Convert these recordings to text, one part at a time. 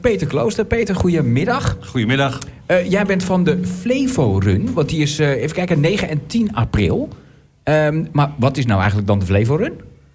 Peter Klooster. Peter, goedemiddag. Goedemiddag. Jij bent van de Flevo Run, want die is, even kijken, 9 en 10 april. Maar wat is nou eigenlijk dan de Flevo Run?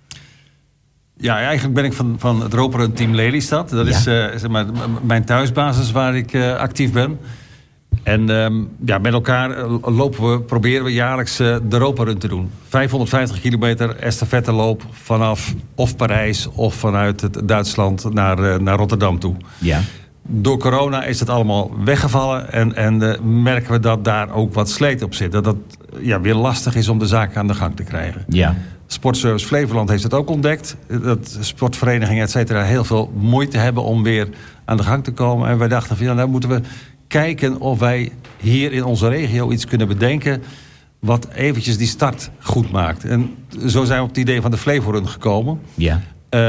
Ja, eigenlijk ben ik van het Roperun Team Lelystad. Dat is zeg maar, mijn thuisbasis waar ik actief ben. En met elkaar proberen we jaarlijks de Roperun te doen. 550 kilometer estafetteloop vanaf of Parijs of vanuit Duitsland naar Rotterdam toe. Ja. Door corona is het allemaal weggevallen en merken we dat daar ook wat sleet op zit. Dat weer lastig is om de zaak aan de gang te krijgen. Ja. Sportservice Flevoland heeft het ook ontdekt. Dat sportverenigingen et cetera heel veel moeite hebben om weer aan de gang te komen. En wij dachten van nou moeten we kijken of wij hier in onze regio iets kunnen bedenken wat eventjes die start goed maakt. En zo zijn we op het idee van de Flevo Run gekomen. Ja.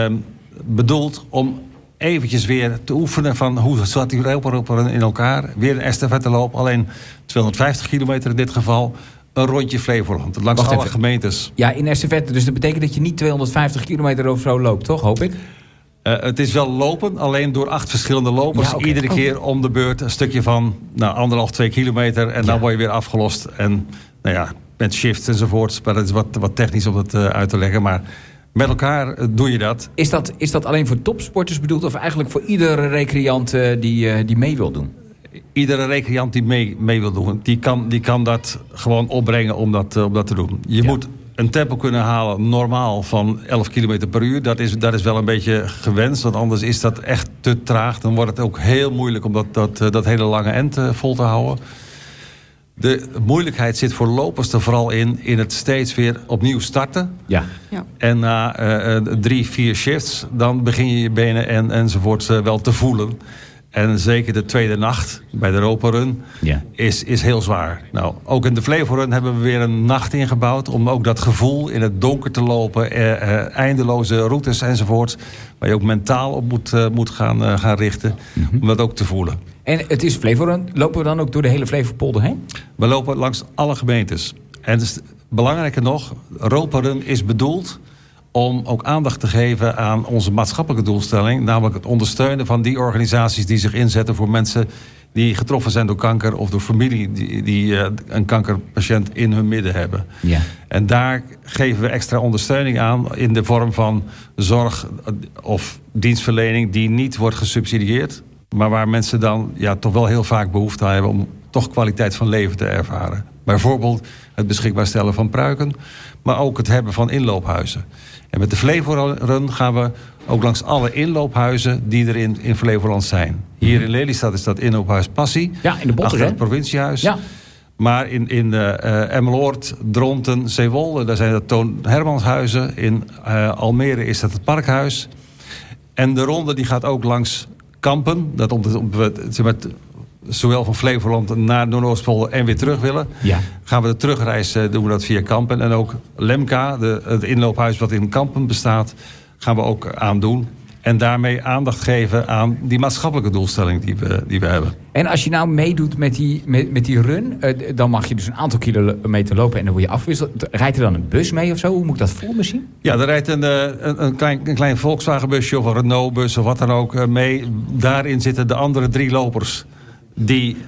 Bedoeld om eventjes weer te oefenen van hoe zat die Roperun in elkaar. Weer een estafetteloop, alleen 250 kilometer in dit geval. Een rondje Flevoland, langs alle gemeentes. Ja, in estafette, dus dat betekent dat je niet 250 kilometer of zo loopt, toch? Hoop ik. Het is wel lopen, alleen door 8 verschillende lopers. Ja, iedere keer om de beurt een stukje van 1,5-2 kilometer. En dan word je weer afgelost. En met shifts enzovoorts. Maar dat is wat technisch om dat uit te leggen. Maar met elkaar doe je dat. Is dat alleen voor topsporters bedoeld? Of eigenlijk voor iedere recreant die mee wil doen? Iedere recreant die mee wil doen, die kan dat gewoon opbrengen om dat te doen. Je moet een tempo kunnen halen normaal van 11 km per uur. Dat is wel een beetje gewenst, want anders is dat echt te traag. Dan wordt het ook heel moeilijk om dat hele lange end vol te houden. De moeilijkheid zit voor lopers er vooral in het steeds weer opnieuw starten. Ja. En na 3-4 shifts, dan begin je benen enzovoort wel te voelen. En zeker de tweede nacht bij de Roperun is heel zwaar. Nou, ook in de Flevo Run hebben we weer een nacht ingebouwd om ook dat gevoel in het donker te lopen. Eindeloze routes enzovoort. Waar je ook mentaal op moet gaan richten. Mm-hmm. Om dat ook te voelen. En het is Flevo Run. Lopen we dan ook door de hele Flevopolder heen? We lopen langs alle gemeentes. En dus, belangrijker nog, Roperun is bedoeld om ook aandacht te geven aan onze maatschappelijke doelstelling. Namelijk het ondersteunen van die organisaties die zich inzetten voor mensen die getroffen zijn door kanker of door familie die een kankerpatiënt in hun midden hebben. Ja. En daar geven we extra ondersteuning aan in de vorm van zorg of dienstverlening die niet wordt gesubsidieerd. Maar waar mensen dan toch wel heel vaak behoefte aan hebben om toch kwaliteit van leven te ervaren. Bijvoorbeeld het beschikbaar stellen van pruiken, maar ook het hebben van inloophuizen. En met de Flevo Run gaan we ook langs alle inloophuizen die er in Flevoland zijn. Hier in Lelystad is dat inloophuis Passie. Ja, in de Botter, achter het provinciehuis. Ja. Maar in Emmeloord, Dronten, Zeewolde, daar zijn dat Toon Hermanshuizen. In Almere is dat het Parkhuis. En de ronde die gaat ook langs Kampen. Dat zowel van Flevoland naar Noordoostpolder en weer terug willen. Ja. Gaan we de terugreis doen we dat via Kampen. En ook Lemka, het inloophuis wat in Kampen bestaat, gaan we ook aandoen. En daarmee aandacht geven aan die maatschappelijke doelstelling die we hebben. En als je nou meedoet met die run, dan mag je dus een aantal kilometer lopen en dan word je afgewisseld. Rijdt er dan een bus mee of zo? Hoe moet ik dat voor me zien? Ja, er rijdt een klein Volkswagenbusje of een Renault-bus of wat dan ook mee. Daarin zitten de andere 3 lopers die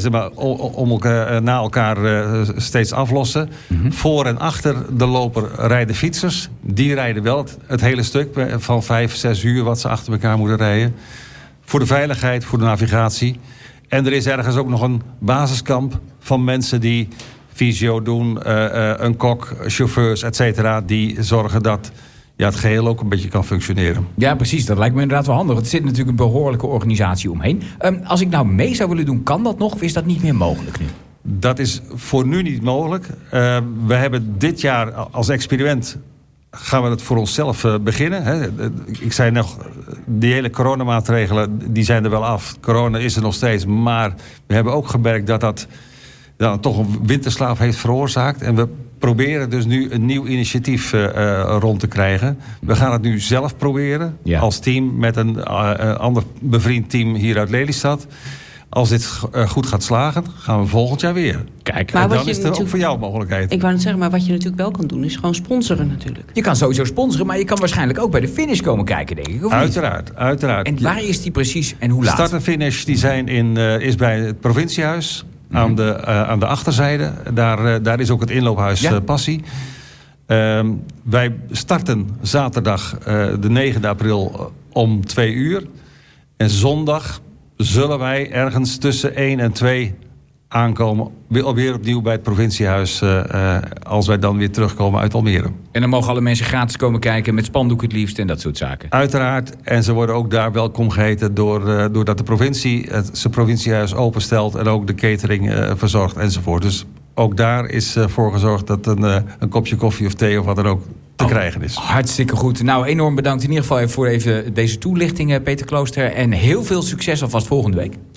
na elkaar steeds aflossen. Mm-hmm. Voor en achter de loper rijden fietsers. Die rijden wel het hele stuk van 5-6 uur wat ze achter elkaar moeten rijden. Voor de veiligheid, voor de navigatie. En er is ergens ook nog een basiskamp van mensen die fysio doen, een kok, chauffeurs, et cetera, die zorgen dat het geheel ook een beetje kan functioneren. Ja, precies. Dat lijkt me inderdaad wel handig. Er zit natuurlijk een behoorlijke organisatie omheen. Als ik nou mee zou willen doen, kan dat nog? Of is dat niet meer mogelijk nu? Dat is voor nu niet mogelijk. We hebben dit jaar als experiment gaan we het voor onszelf beginnen. Hè. Ik zei nog, die hele coronamaatregelen die zijn er wel af. Corona is er nog steeds. Maar we hebben ook gemerkt dat toch een winterslaap heeft veroorzaakt. En we proberen dus nu een nieuw initiatief rond te krijgen. We gaan het nu zelf proberen. Ja. Als team met een ander bevriend team hier uit Lelystad. Als dit goed gaat slagen, gaan we volgend jaar weer. Kijk, Maar En wat dan je is er natuurlijk- ook voor jou mogelijkheid. Ik wou net zeggen, maar wat je natuurlijk wel kan doen... is gewoon sponsoren natuurlijk. je kan sowieso sponsoren, maar je kan waarschijnlijk ook bij de finish komen kijken, denk ik. Of niet? Uiteraard. En waar is die precies en hoe laat? Start en finish die zijn is bij het provinciehuis aan de achterzijde. Daar is ook het inloophuis Ja. Passie. Wij starten zaterdag de 9e april om 2 uur. En zondag zullen wij ergens tussen 1 en 2 aankomen. Weer opnieuw bij het provinciehuis. Als wij dan weer terugkomen uit Almere. En dan mogen alle mensen gratis komen kijken met spandoek het liefst en dat soort zaken. Uiteraard. En ze worden ook daar welkom geheten doordat de provincie zijn provinciehuis openstelt. En ook de catering verzorgt enzovoort. Dus ook daar is voor gezorgd dat een kopje koffie of thee of wat dan ook te krijgen is. Hartstikke goed. Nou, enorm bedankt in ieder geval voor even deze toelichting, Peter Klooster. En heel veel succes alvast volgende week.